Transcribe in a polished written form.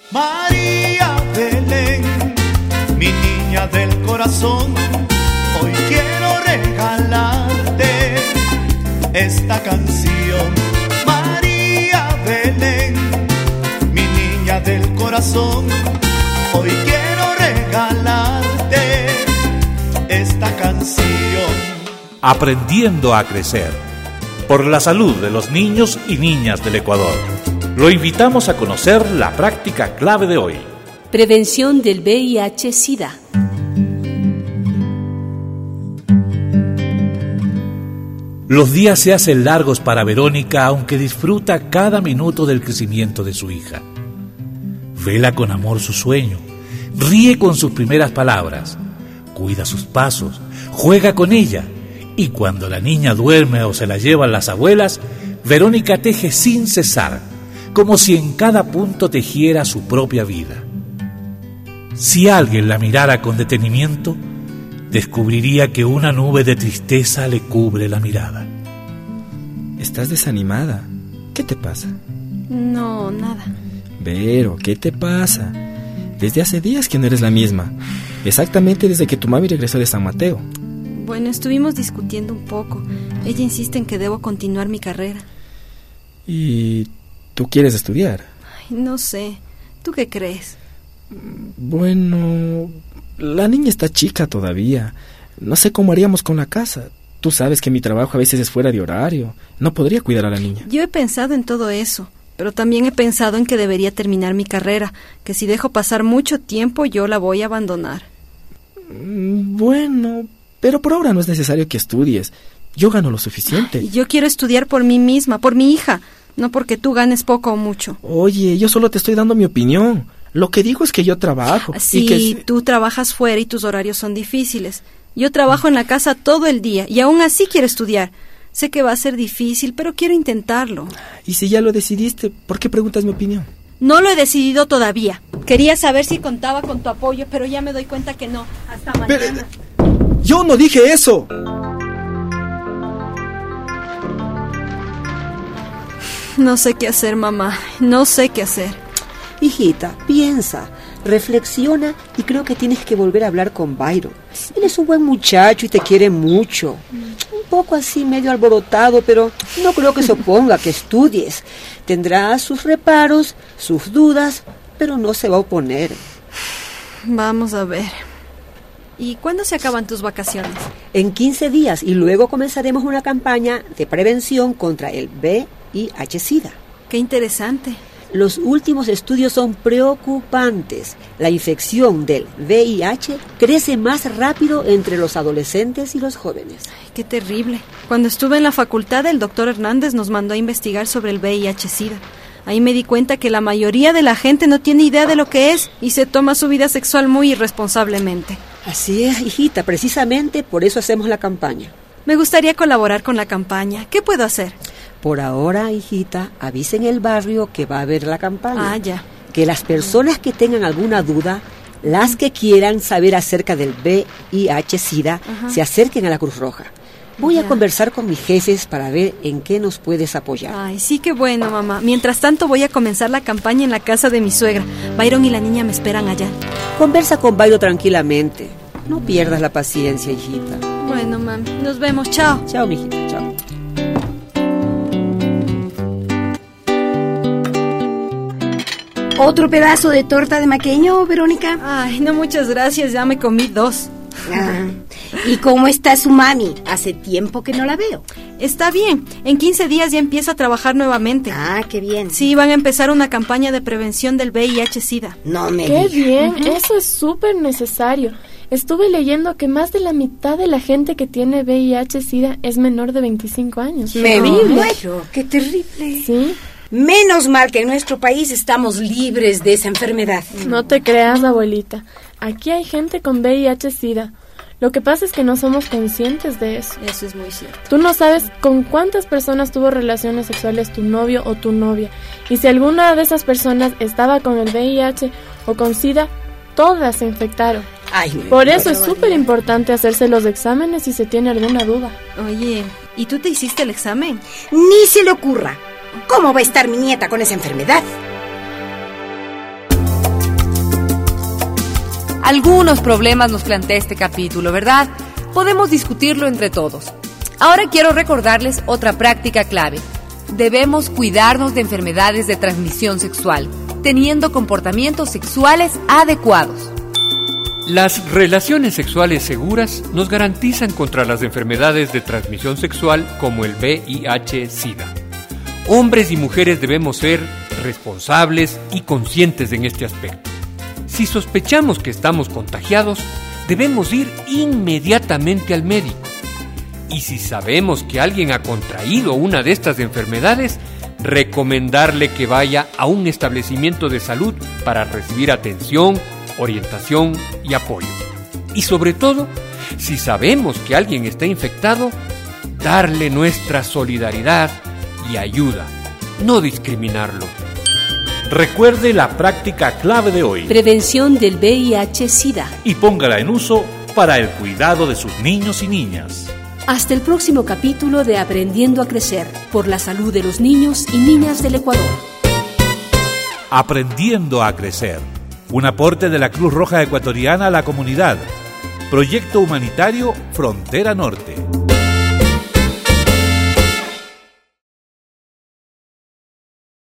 María Belén, mi niña del corazón, hoy quiero regalarte esta canción. María Belén, mi niña del corazón, hoy quiero regalarte esta canción. Aprendiendo a crecer, por la salud de los niños y niñas del Ecuador. Lo invitamos a conocer la práctica clave de hoy. Prevención del VIH-Sida. Los días se hacen largos para Verónica, aunque disfruta cada minuto del crecimiento de su hija. Vela con amor su sueño, ríe con sus primeras palabras, cuida sus pasos, juega con ella, y cuando la niña duerme o se la llevan las abuelas, Verónica teje sin cesar, como si en cada punto tejiera su propia vida. Si alguien la mirara con detenimiento, descubriría que una nube de tristeza le cubre la mirada. Estás desanimada. ¿Qué te pasa? No, nada. Vero, ¿qué te pasa? Desde hace días que no eres la misma. Exactamente desde que tu mami regresó de San Mateo. Bueno, estuvimos discutiendo un poco. Ella insiste en que debo continuar mi carrera. ¿Y tú quieres estudiar? Ay, no sé. ¿Tú qué crees? Bueno, la niña está chica todavía. No sé cómo haríamos con la casa. Tú sabes que mi trabajo a veces es fuera de horario. No podría cuidar a la niña. Yo he pensado en todo eso, pero también he pensado en que debería terminar mi carrera, que si dejo pasar mucho tiempo yo la voy a abandonar. Bueno, pero por ahora no es necesario que estudies. Yo gano lo suficiente. Yo quiero estudiar por mí misma, por mi hija, no porque tú ganes poco o mucho. Oye, yo solo te estoy dando mi opinión. Lo que digo es que yo trabajo. Sí, y que tú trabajas fuera y tus horarios son difíciles. Yo trabajo en la casa todo el día y aún así quiero estudiar. Sé que va a ser difícil, pero quiero intentarlo. Y si ya lo decidiste, ¿por qué preguntas mi opinión? No lo he decidido todavía. Quería saber si contaba con tu apoyo, pero ya me doy cuenta que no. Hasta mañana. Pero, yo no dije eso. No sé qué hacer, mamá. No sé qué hacer. Hijita, piensa, reflexiona y creo que tienes que volver a hablar con Byron. Él es un buen muchacho y te quiere mucho. Un poco así, medio alborotado, pero no creo que se oponga a que estudies. Tendrá sus reparos, sus dudas, pero no se va a oponer. Vamos a ver. ¿Y cuándo se acaban tus vacaciones? En 15 días y luego comenzaremos una campaña de prevención contra el VIH-Sida. Qué interesante. Los últimos estudios son preocupantes. La infección del VIH crece más rápido entre los adolescentes y los jóvenes. Ay, qué terrible. Cuando estuve en la facultad, el doctor Hernández nos mandó a investigar sobre el VIH-Sida. Ahí me di cuenta que la mayoría de la gente no tiene idea de lo que es y se toma su vida sexual muy irresponsablemente. Así es, hijita. Precisamente por eso hacemos la campaña. Me gustaría colaborar con la campaña. ¿Qué puedo hacer? Por ahora, hijita, avisen el barrio que va a haber la campaña. Ah, ya. Que las personas que tengan alguna duda, las que quieran saber acerca del VIH-Sida, se acerquen a la Cruz Roja. Voy a conversar con mis jefes para ver en qué nos puedes apoyar. Ay, sí, qué bueno, mamá. Mientras tanto, voy a comenzar la campaña en la casa de mi suegra. Byron y la niña me esperan allá. Conversa con Byron tranquilamente. No pierdas la paciencia, hijita. Bueno, mami. Nos vemos. Chao. Chao, mijita. Chao. ¿Otro pedazo de torta de maqueño, Verónica? Ay, no, muchas gracias. Ya me comí 2. Ah. ¿Y cómo está su mami? Hace tiempo que no la veo. Está bien. En 15 días ya empieza a trabajar nuevamente. Ah, qué bien. Sí, van a empezar una campaña de prevención del VIH-Sida. No me ¡Qué digas. bien! Eso es súper necesario. Estuve leyendo que más de la mitad de la gente que tiene VIH-Sida es menor de 25 años. Me muero. ¡Qué terrible! Sí. Menos mal que en nuestro país estamos libres de esa enfermedad. No te creas, abuelita. Aquí hay gente con VIH-Sida. Lo que pasa es que no somos conscientes de eso. Eso es muy cierto. Tú no sabes con cuántas personas tuvo relaciones sexuales tu novio o tu novia. Y si alguna de esas personas estaba con el VIH o con SIDA, todas se infectaron. Ay, Por eso es súper importante hacerse los exámenes si se tiene alguna duda. Oye, ¿y tú te hiciste el examen? Ni se le ocurra. ¿Cómo va a estar mi nieta con esa enfermedad? Algunos problemas nos plantea este capítulo, ¿verdad? Podemos discutirlo entre todos. Ahora quiero recordarles otra práctica clave. Debemos cuidarnos de enfermedades de transmisión sexual, teniendo comportamientos sexuales adecuados. Las relaciones sexuales seguras nos garantizan contra las enfermedades de transmisión sexual como el VIH-Sida. Hombres y mujeres debemos ser responsables y conscientes en este aspecto. Si sospechamos que estamos contagiados, debemos ir inmediatamente al médico. Y si sabemos que alguien ha contraído una de estas enfermedades, recomendarle que vaya a un establecimiento de salud para recibir atención, orientación y apoyo. Y sobre todo, si sabemos que alguien está infectado, darle nuestra solidaridad y ayuda, no discriminarlo. Recuerde la práctica clave de hoy. Prevención del VIH-Sida. Y póngala en uso para el cuidado de sus niños y niñas. Hasta el próximo capítulo de Aprendiendo a Crecer, por la salud de los niños y niñas del Ecuador. Aprendiendo a Crecer. Un aporte de la Cruz Roja Ecuatoriana a la comunidad. Proyecto humanitario Frontera Norte.